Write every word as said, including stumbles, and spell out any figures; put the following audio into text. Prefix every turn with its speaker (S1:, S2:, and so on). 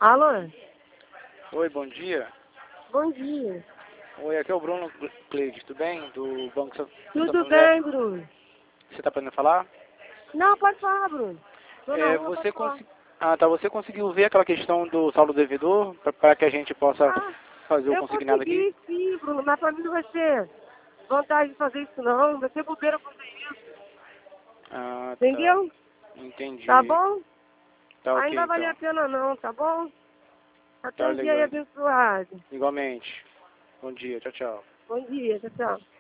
S1: Alô?
S2: Oi, bom dia.
S1: Bom dia.
S2: Oi, aqui é o Bruno Cleide, tudo bem? Do Banco Sa-
S1: Tudo
S2: Santander.
S1: bem, Bruno?
S2: Você está podendo falar?
S1: Não, pode falar, Bruno. Tô na
S2: É,
S1: rua,
S2: você
S1: pode falar.
S2: consegui... Ah, tá. Você conseguiu ver aquela questão do saldo devedor para que a gente possa
S1: Ah,
S2: fazer o
S1: eu
S2: consignado aqui?
S1: consegui sim, Bruno, mas pra mim não vai ser vantagem de fazer isso não, vai ser bobeira fazer isso,
S2: Ah, tá.
S1: entendeu? Tá
S2: Entendi.
S1: bom?
S2: Tá
S1: Aí não
S2: ok,
S1: vai valer a
S2: então.
S1: pena não, tá bom? Até
S2: Tá
S1: um dia aí
S2: legal.
S1: abençoado.
S2: Igualmente. Bom dia. Tchau, tchau.
S1: Bom dia, tchau, tchau.